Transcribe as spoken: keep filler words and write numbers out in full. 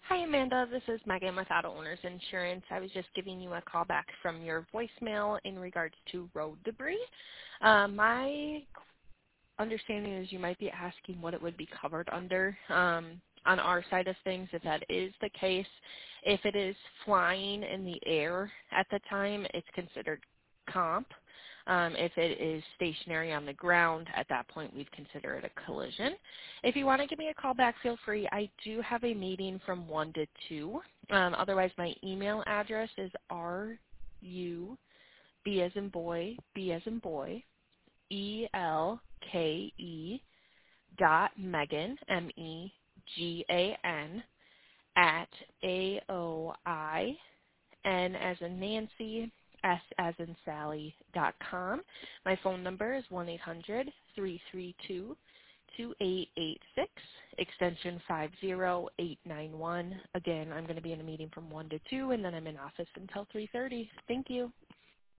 Hi, Amanda. This is Megan with Auto Owners Insurance. I was just giving you a call back from your voicemail in regards to road debris. Uh, my understanding is you might be asking what it would be covered under. Um, on our side of things, if that is the case, if it is flying in the air at the time, it's considered comp. Um, if it is stationary on the ground, at that point we'd consider it a collision. If you want to give me a call back, feel free. I do have a meeting from one to two. Um, otherwise, my email address is R U B as in boy, B as in boy, E L K E dot Megan, M E G A N, at A O I N as in Nancy, S as in Sally, dot com. My phone number is one eight hundred three three two two eight eight six, extension five zero eight nine one. Again, I'm going to be in a meeting from one to two, and then I'm in office until three thirty. Thank you.